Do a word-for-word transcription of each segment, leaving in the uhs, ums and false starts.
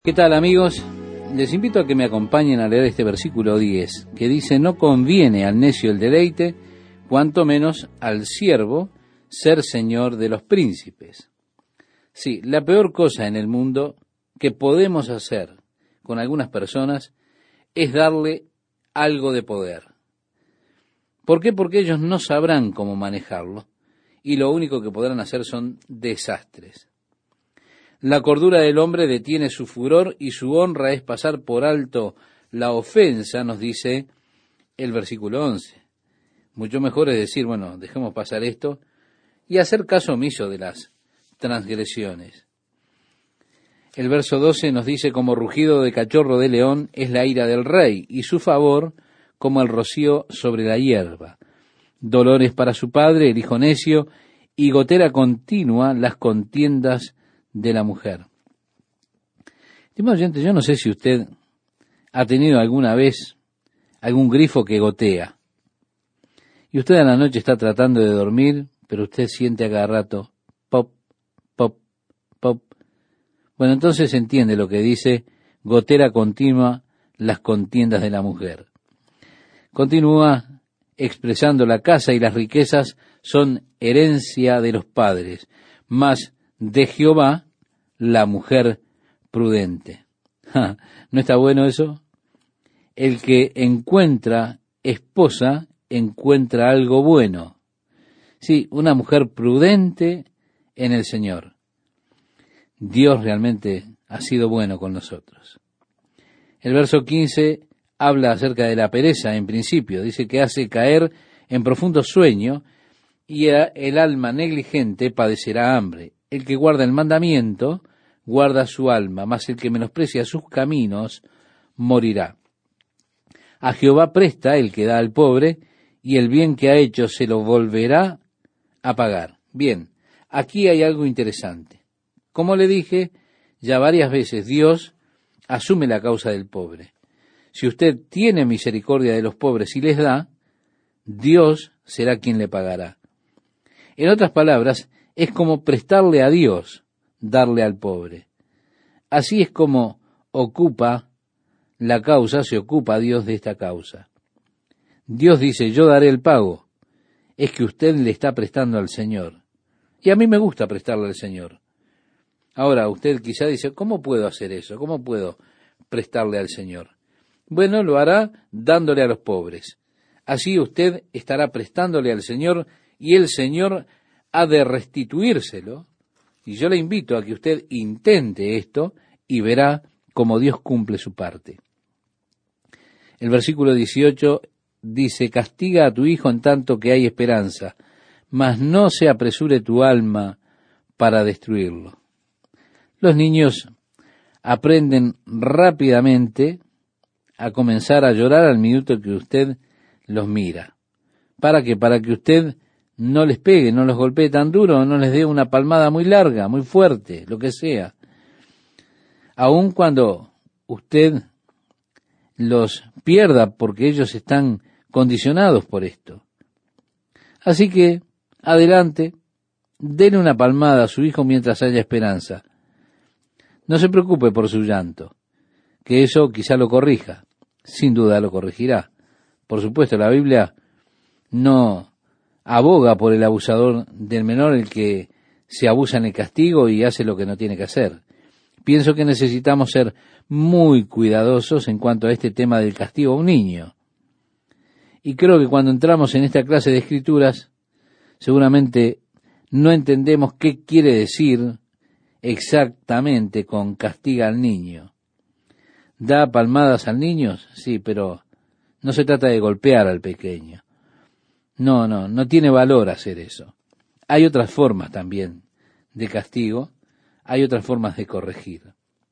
¿Qué tal, amigos? Les invito a que me acompañen a leer este versículo diez, que dice: no conviene al necio el deleite, cuanto menos al siervo ser señor de los príncipes. Sí, la peor cosa en el mundo que podemos hacer con algunas personas es darle algo de poder. ¿Por qué? Porque ellos no sabrán cómo manejarlo y lo único que podrán hacer son desastres. La cordura del hombre detiene su furor y su honra es pasar por alto la ofensa, nos dice el versículo once. Mucho mejor es decir, bueno, dejemos pasar esto y hacer caso omiso de las transgresiones. El verso doce nos dice: como rugido de cachorro de león es la ira del rey, y su favor como el rocío sobre la hierba. Dolores para su padre, el hijo necio, y gotera continua las contiendas de la mujer. Estimado oyente, yo no sé si usted ha tenido alguna vez algún grifo que gotea, y usted a la noche está tratando de dormir, pero usted siente a cada rato pop, pop, pop. Bueno, entonces entiende lo que dice: gotera continua las contiendas de la mujer. Continúa expresando: la casa y las riquezas son herencia de los padres, mas de Jehová la mujer prudente. Ja, ¿no está bueno eso? El que encuentra esposa encuentra algo bueno. Sí, una mujer prudente en el Señor. Dios realmente ha sido bueno con nosotros. El verso quince habla acerca de la pereza en principio. Dice que hace caer en profundo sueño y el alma negligente padecerá hambre. El que guarda el mandamiento guarda su alma, mas el que menosprecia sus caminos morirá. A Jehová presta el que da al pobre, y el bien que ha hecho se lo volverá a pagar. Bien, aquí hay algo interesante. Como le dije, ya varias veces Dios asume la causa del pobre. Si usted tiene misericordia de los pobres y les da, Dios será quien le pagará. En otras palabras, es como prestarle a Dios, darle al pobre. Así es como ocupa la causa, se ocupa Dios de esta causa. Dios dice: yo daré el pago. Es que usted le está prestando al Señor. Y a mí me gusta prestarle al Señor. Ahora, usted quizá dice: ¿cómo puedo hacer eso? ¿Cómo puedo prestarle al Señor? Bueno, lo hará dándole a los pobres. Así usted estará prestándole al Señor y el Señor ha de restituírselo. Y yo le invito a que usted intente esto y verá cómo Dios cumple su parte. El versículo dieciocho dice: castiga a tu hijo en tanto que hay esperanza, mas no se apresure tu alma para destruirlo. Los niños aprenden rápidamente a comenzar a llorar al minuto que usted los mira. ¿Para qué? Para que usted no les pegue, no los golpee tan duro, no les dé una palmada muy larga, muy fuerte, lo que sea. Aun cuando usted los pierda, porque ellos están condicionados por esto. Así que, adelante, denle una palmada a su hijo mientras haya esperanza. No se preocupe por su llanto, que eso quizá lo corrija. Sin duda lo corregirá. Por supuesto, la Biblia no aboga por el abusador del menor, el que se abusa en el castigo y hace lo que no tiene que hacer. Pienso que necesitamos ser muy cuidadosos en cuanto a este tema del castigo a un niño. Y creo que cuando entramos en esta clase de escrituras, seguramente no entendemos qué quiere decir exactamente con castiga al niño. ¿Da palmadas al niño? Sí, pero no se trata de golpear al pequeño. No, no, no tiene valor hacer eso. Hay otras formas también de castigo, hay otras formas de corregir.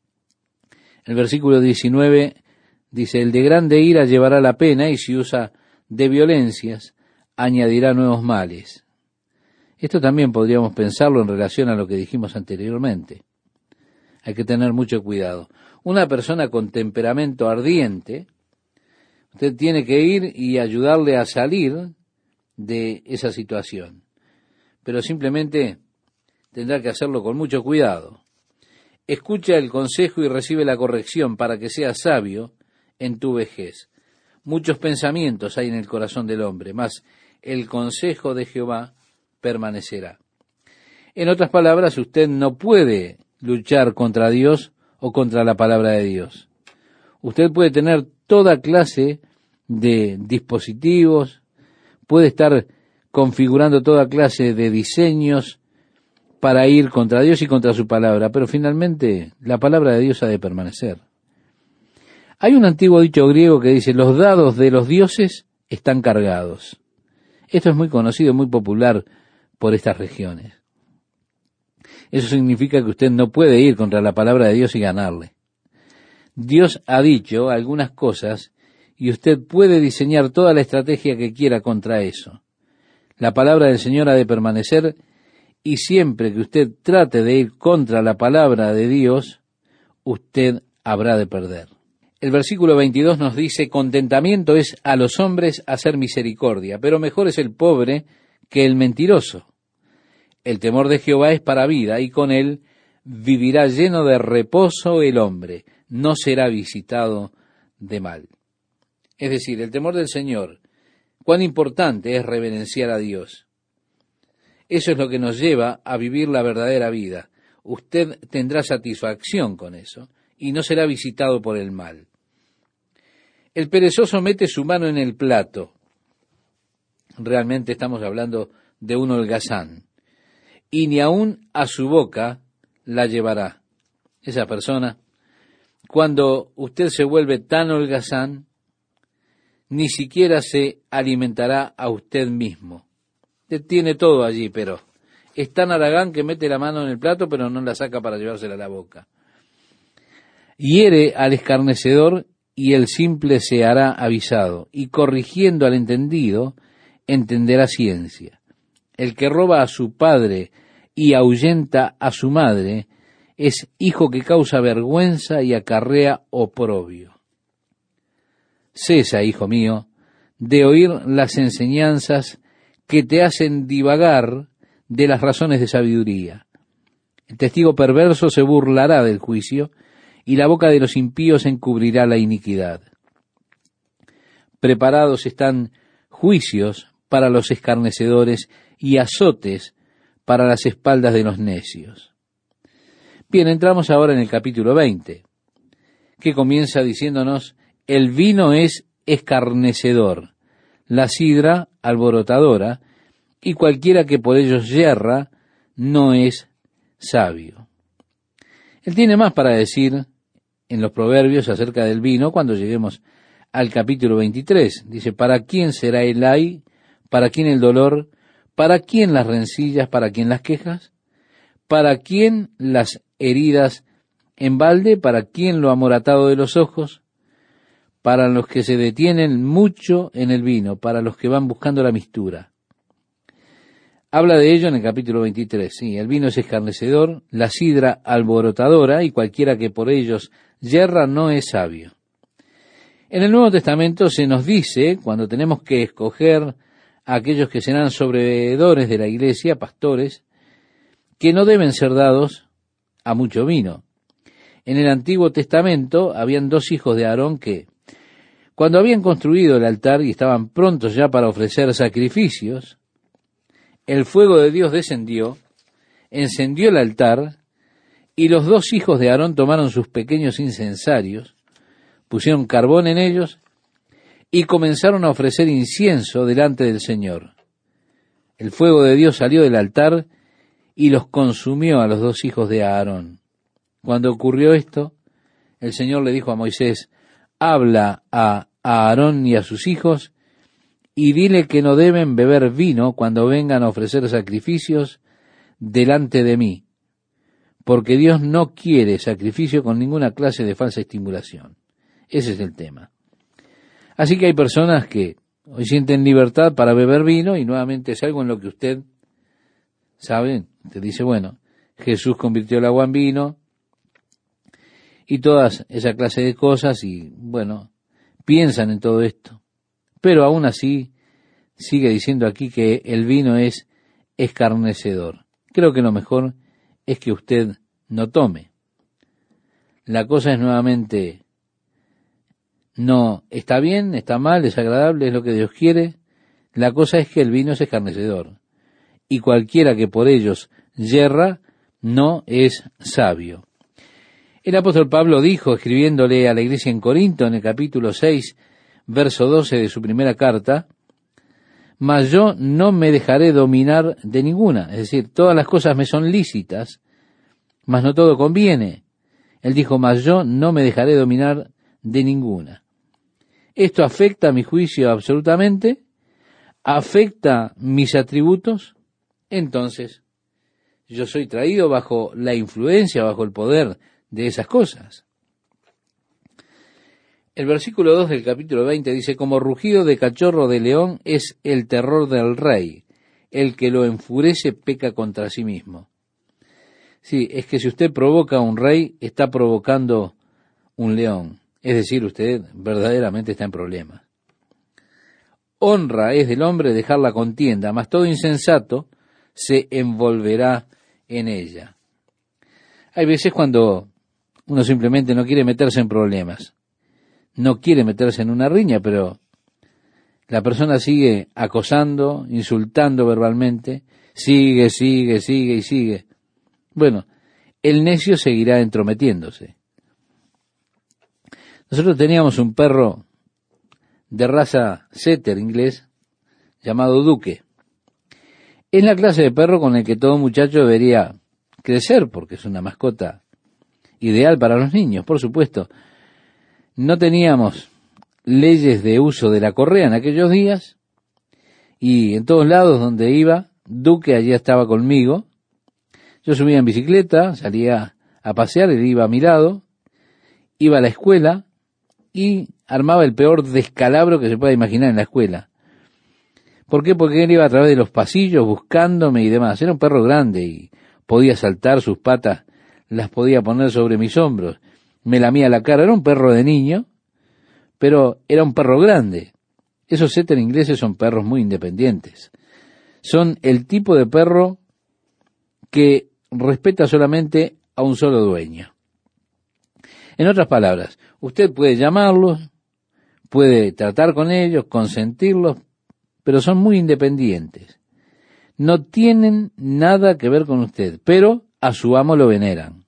El versículo diecinueve dice: el de grande ira llevará la pena, y si usa de violencias, añadirá nuevos males. Esto también podríamos pensarlo en relación a lo que dijimos anteriormente. Hay que tener mucho cuidado. Una persona con temperamento ardiente, usted tiene que ir y ayudarle a salir de esa situación. Pero simplemente tendrá que hacerlo con mucho cuidado. Escucha el consejo y recibe la corrección para que seas sabio en tu vejez. Muchos pensamientos hay en el corazón del hombre, mas el consejo de Jehová permanecerá. En otras palabras, usted no puede luchar contra Dios o contra la palabra de Dios. Usted puede tener toda clase de dispositivos, puede estar configurando toda clase de diseños para ir contra Dios y contra su palabra, pero finalmente la palabra de Dios ha de permanecer. Hay un antiguo dicho griego que dice, los dados de los dioses están cargados. Esto es muy conocido, muy popular por estas regiones. Eso significa que usted no puede ir contra la palabra de Dios y ganarle. Dios ha dicho algunas cosas y usted puede diseñar toda la estrategia que quiera contra eso. La palabra del Señor ha de permanecer y siempre que usted trate de ir contra la palabra de Dios, usted habrá de perder. El versículo veintidós nos dice, contentamiento es a los hombres hacer misericordia, pero mejor es el pobre que el mentiroso. El temor de Jehová es para vida, y con él vivirá lleno de reposo el hombre, no será visitado de mal. Es decir, el temor del Señor, cuán importante es reverenciar a Dios. Eso es lo que nos lleva a vivir la verdadera vida. Usted tendrá satisfacción con eso, y no será visitado por el mal. El perezoso mete su mano en el plato. Realmente estamos hablando de un holgazán. Y ni aun a su boca la llevará. Esa persona, cuando usted se vuelve tan holgazán, ni siquiera se alimentará a usted mismo. Usted tiene todo allí, pero es tan haragán que mete la mano en el plato, pero no la saca para llevársela a la boca. Hiere al escarnecedor y el simple se hará avisado, y corrigiendo al entendido, entenderá ciencia. El que roba a su padre y ahuyenta a su madre, es hijo que causa vergüenza y acarrea oprobio. Cesa, hijo mío, de oír las enseñanzas que te hacen divagar de las razones de sabiduría. El testigo perverso se burlará del juicio, y la boca de los impíos encubrirá la iniquidad. Preparados están juicios para los escarnecedores y azotes para las espaldas de los necios. Bien, entramos ahora en el capítulo veinte, que comienza diciéndonos, el vino es escarnecedor, la sidra alborotadora, y cualquiera que por ellos yerra no es sabio. Él tiene más para decir en los proverbios acerca del vino cuando lleguemos al capítulo veintitrés. Dice, ¿para quién será el ay? ¿Para quién el dolor? ¿Para quién las rencillas? ¿Para quién las quejas? ¿Para quién las heridas en balde? ¿Para quién lo amoratado de los ojos? Para los que se detienen mucho en el vino, para los que van buscando la mistura. Habla de ello en el capítulo veintitrés. Sí, el vino es escarnecedor, la sidra alborotadora, y cualquiera que por ellos yerra no es sabio. En el Nuevo Testamento se nos dice, cuando tenemos que escoger a aquellos que serán sobrevedores de la iglesia, pastores, que no deben ser dados a mucho vino. En el Antiguo Testamento habían dos hijos de Aarón que, cuando habían construido el altar y estaban prontos ya para ofrecer sacrificios, el fuego de Dios descendió, encendió el altar, y los dos hijos de Aarón tomaron sus pequeños incensarios, pusieron carbón en ellos, y comenzaron a ofrecer incienso delante del Señor. El fuego de Dios salió del altar y los consumió a los dos hijos de Aarón. Cuando ocurrió esto, el Señor le dijo a Moisés, habla a Aarón y a sus hijos, y dile que no deben beber vino cuando vengan a ofrecer sacrificios delante de mí, porque Dios no quiere sacrificio con ninguna clase de falsa estimulación. Ese es el tema. Así que hay personas que hoy sienten libertad para beber vino, y nuevamente es algo en lo que usted sabe, usted dice, bueno, Jesús convirtió el agua en vino, y todas esa clase de cosas, y bueno, piensan en todo esto. Pero aún así, sigue diciendo aquí que el vino es escarnecedor. Creo que lo mejor es que usted no tome. La cosa es nuevamente, no está bien, está mal, es agradable, es lo que Dios quiere. La cosa es que el vino es escarnecedor, y cualquiera que por ellos yerra no es sabio. El apóstol Pablo dijo, escribiéndole a la iglesia en Corinto, en el capítulo seis, verso doce de su primera carta, mas yo no me dejaré dominar de ninguna. Es decir, todas las cosas me son lícitas, mas no todo conviene. Él dijo, mas yo no me dejaré dominar de ninguna. Esto afecta mi juicio absolutamente, afecta mis atributos, entonces yo soy traído bajo la influencia, bajo el poder de esas cosas. El versículo dos del capítulo veinte dice, como rugido de cachorro de león es el terror del rey, el que lo enfurece peca contra sí mismo. Sí, es que si usted provoca a un rey, está provocando un león, es decir, usted verdaderamente está en problemas. Honra es del hombre dejar la contienda, mas todo insensato se envolverá en ella. Hay veces cuando uno simplemente no quiere meterse en problemas, no quiere meterse en una riña, pero la persona sigue acosando, insultando verbalmente, sigue, sigue, sigue y sigue. Bueno, el necio seguirá entrometiéndose. Nosotros teníamos un perro de raza setter inglés llamado Duque. Es la clase de perro con el que todo muchacho debería crecer, porque es una mascota ideal para los niños, por supuesto. No teníamos leyes de uso de la correa en aquellos días, y en todos lados donde iba, Duque allí estaba conmigo. Yo subía en bicicleta, salía a pasear, él iba a mi lado, iba a la escuela y armaba el peor descalabro que se pueda imaginar en la escuela. ¿Por qué? Porque él iba a través de los pasillos buscándome y demás. Era un perro grande y podía saltar, sus patas las podía poner sobre mis hombros, me lamía la cara. Era un perro de niño, pero era un perro grande. Esos setter ingleses son perros muy independientes. Son el tipo de perro que respeta solamente a un solo dueño. En otras palabras, usted puede llamarlos, puede tratar con ellos, consentirlos, pero son muy independientes. No tienen nada que ver con usted, pero a su amo lo veneran.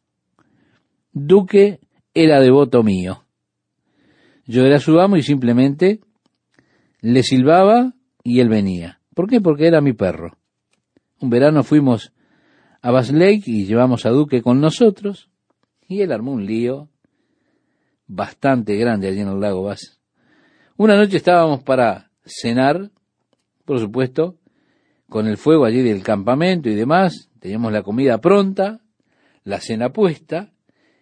Duque era devoto mío. Yo era su amo y simplemente le silbaba y él venía. ¿Por qué? Porque era mi perro. Un verano fuimos a Bass Lake y llevamos a Duque con nosotros y él armó un lío bastante grande allí en el lago Bass. Una noche estábamos para cenar, por supuesto, con el fuego allí del campamento y demás. Teníamos la comida pronta, la cena puesta,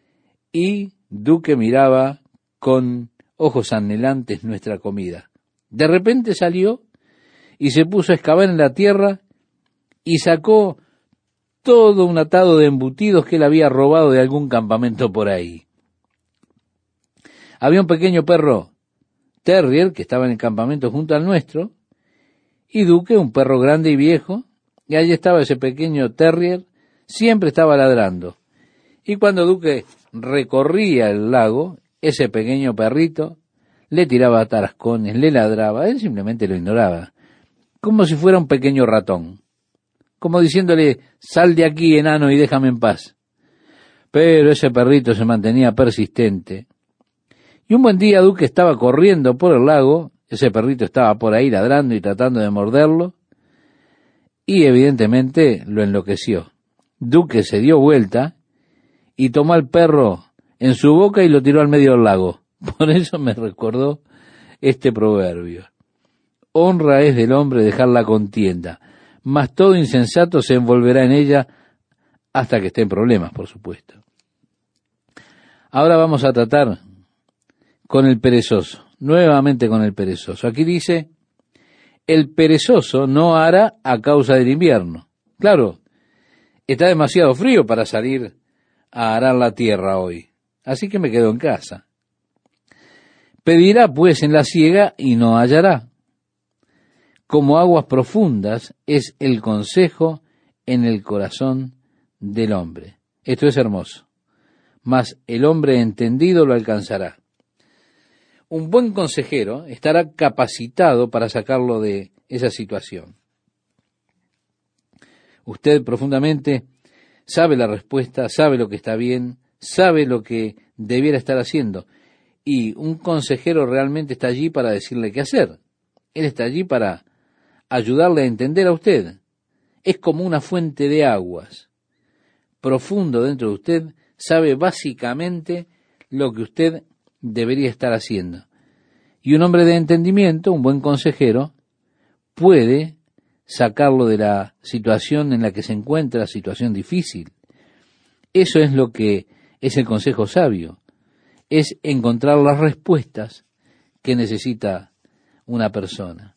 y Duque miraba con ojos anhelantes nuestra comida. De repente salió y se puso a excavar en la tierra y sacó todo un atado de embutidos que él había robado de algún campamento por ahí. Había un pequeño perro terrier que estaba en el campamento junto al nuestro, y Duque, un perro grande y viejo, y allí estaba ese pequeño terrier, siempre estaba ladrando. Y cuando Duque recorría el lago, ese pequeño perrito le tiraba tarascones, le ladraba, él simplemente lo ignoraba, como si fuera un pequeño ratón, como diciéndole, sal de aquí, enano, y déjame en paz. Pero ese perrito se mantenía persistente. Y un buen día Duque estaba corriendo por el lago, ese perrito estaba por ahí ladrando y tratando de morderlo, y evidentemente lo enloqueció. Duque se dio vuelta y tomó al perro en su boca y lo tiró al medio del lago. Por eso me recordó este proverbio. Honra es del hombre dejar la contienda, mas todo insensato se envolverá en ella hasta que esté en problemas, por supuesto. Ahora vamos a tratar con el perezoso, nuevamente con el perezoso. Aquí dice, el perezoso no hará a causa del invierno. Claro, está demasiado frío para salir a arar la tierra hoy, así que me quedo en casa. Pedirá pues en la siega y no hallará. Como aguas profundas es el consejo en el corazón del hombre. Esto es hermoso. mas el hombre entendido lo alcanzará. Un buen consejero estará capacitado para sacarlo de esa situación. Usted profundamente sabe la respuesta, sabe lo que está bien, sabe lo que debiera estar haciendo. Y un consejero realmente está allí para decirle qué hacer. Él está allí para ayudarle a entender a usted. Es como una fuente de aguas. Profundo dentro de usted, sabe básicamente lo que usted debería estar haciendo. Y un hombre de entendimiento, un buen consejero, puede sacarlo de la situación en la que se encuentra, situación difícil. Eso es lo que es el consejo sabio, es encontrar las respuestas que necesita una persona.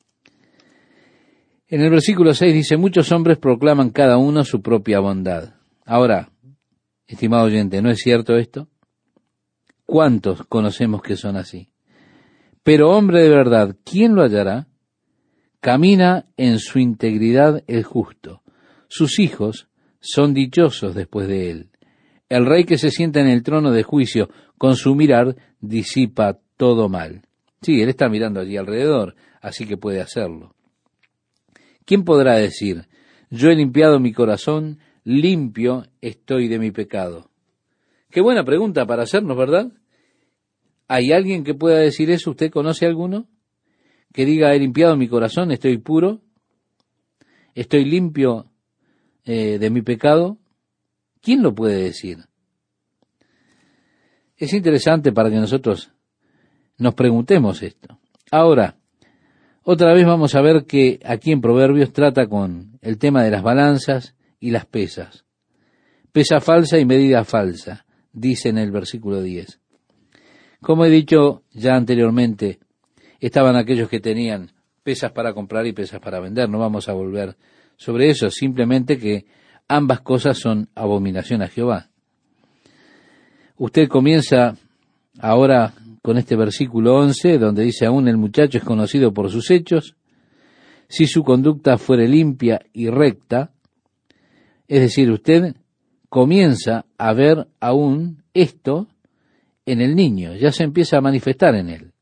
En el versículo seis dice, muchos hombres proclaman cada uno su propia bondad. Ahora, estimado oyente, ¿no es cierto esto? ¿Cuántos conocemos que son así? Pero hombre de verdad, ¿quién lo hallará? Camina en su integridad el justo. Sus hijos son dichosos después de él. El rey que se sienta en el trono de juicio, con su mirar, disipa todo mal. Sí, él está mirando allí alrededor, así que puede hacerlo. ¿Quién podrá decir, yo he limpiado mi corazón, limpio estoy de mi pecado? Qué buena pregunta para hacernos, ¿verdad? ¿Hay alguien que pueda decir eso? ¿Usted conoce alguno? Que diga, he limpiado mi corazón, estoy puro, estoy limpio eh, de mi pecado. ¿Quién lo puede decir? Es interesante para que nosotros nos preguntemos esto. Ahora, otra vez vamos a ver que aquí en Proverbios trata con el tema de las balanzas y las pesas. Pesa falsa y medida falsa, dice en el versículo diez. Como he dicho ya anteriormente, estaban aquellos que tenían pesas para comprar y pesas para vender. No vamos a volver sobre eso, simplemente que ambas cosas son abominación a Jehová. Usted comienza ahora con este versículo once, donde dice, aún el muchacho es conocido por sus hechos, si su conducta fuere limpia y recta. Es decir, usted comienza a ver aún esto en el niño, ya se empieza a manifestar en él.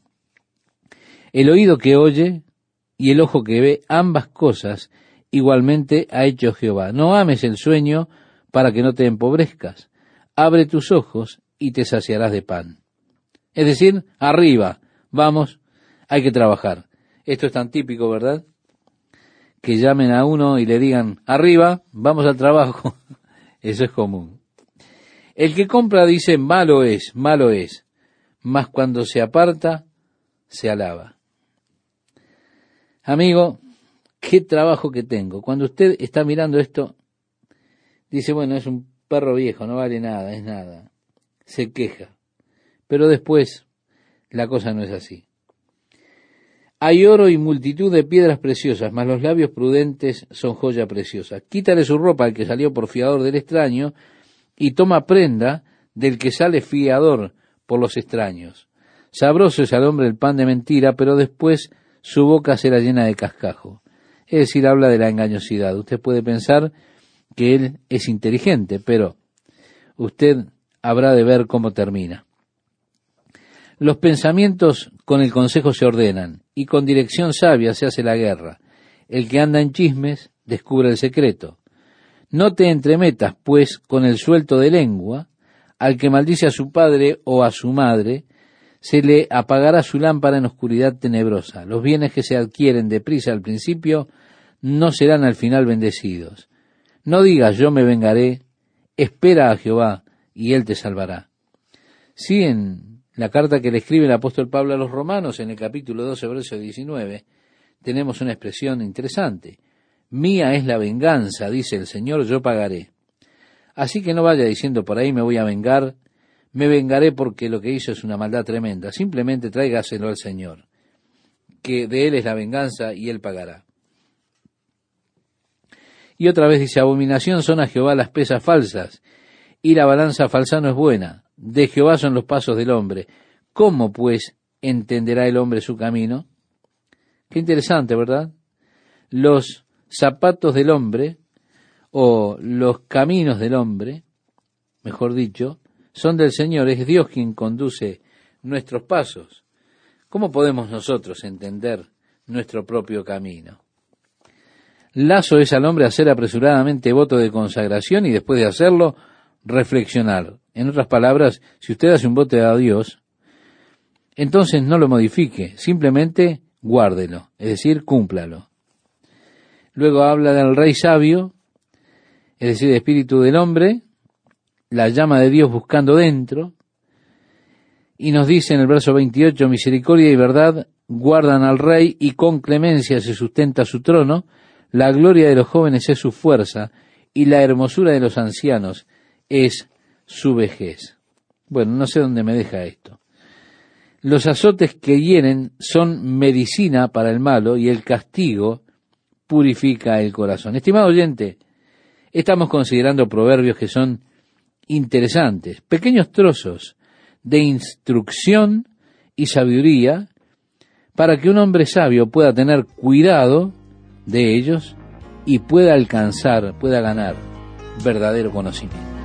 El oído que oye y el ojo que ve, ambas cosas igualmente ha hecho Jehová. No ames el sueño para que no te empobrezcas. Abre tus ojos y te saciarás de pan. Es decir, arriba, vamos, hay que trabajar. Esto es tan típico, ¿verdad? Que llamen a uno y le digan, arriba, vamos al trabajo. Eso es común. El que compra dice, malo es, malo es, mas cuando se aparta, se alaba. Amigo, qué trabajo que tengo. Cuando usted está mirando esto, dice, bueno, es un perro viejo, no vale nada, es nada. Se queja. Pero después, la cosa no es así. Hay oro y multitud de piedras preciosas, mas los labios prudentes son joya preciosa. Quítale su ropa al que salió por fiador del extraño, y toma prenda del que sale fiador por los extraños. Sabroso es al hombre el pan de mentira, pero después su boca será llena de cascajo. Es decir, habla de la engañosidad. Usted puede pensar que él es inteligente, pero usted habrá de ver cómo termina. Los pensamientos con el consejo se ordenan, y con dirección sabia se hace la guerra. El que anda en chismes descubre el secreto. No te entremetas, pues, con el suelto de lengua. Al que maldice a su padre o a su madre, se le apagará su lámpara en oscuridad tenebrosa. Los bienes que se adquieren deprisa al principio no serán al final bendecidos. No digas, yo me vengaré, espera a Jehová, y él te salvará. Sí, en la carta que le escribe el apóstol Pablo a los romanos, en el capítulo doce, verso diecinueve, tenemos una expresión interesante. Mía es la venganza, dice el Señor, yo pagaré. Así que no vaya diciendo por ahí, me voy a vengar, me vengaré porque lo que hizo es una maldad tremenda. Simplemente tráigaselo al Señor, que de Él es la venganza y Él pagará. Y otra vez dice, abominación son a Jehová las pesas falsas, y la balanza falsa no es buena. De Jehová son los pasos del hombre. ¿Cómo, pues, entenderá el hombre su camino? Qué interesante, ¿verdad? Los zapatos del hombre, o los caminos del hombre, mejor dicho, son del Señor, es Dios quien conduce nuestros pasos. ¿Cómo podemos nosotros entender nuestro propio camino? Lazo es al hombre hacer apresuradamente voto de consagración y después de hacerlo, reflexionar. En otras palabras, si usted hace un voto a Dios, entonces no lo modifique, simplemente guárdelo, es decir, cúmplalo. Luego habla del rey sabio, es decir, el espíritu del hombre, la llama de Dios buscando dentro, y nos dice en el verso veintiocho, misericordia y verdad guardan al rey y con clemencia se sustenta su trono, la gloria de los jóvenes es su fuerza y la hermosura de los ancianos es su vejez. Bueno, no sé dónde me deja esto. Los azotes que hieren son medicina para el malo y el castigo purifica el corazón. Estimado oyente, estamos considerando proverbios que son interesantes, pequeños trozos de instrucción y sabiduría para que un hombre sabio pueda tener cuidado de ellos y pueda alcanzar, pueda ganar verdadero conocimiento.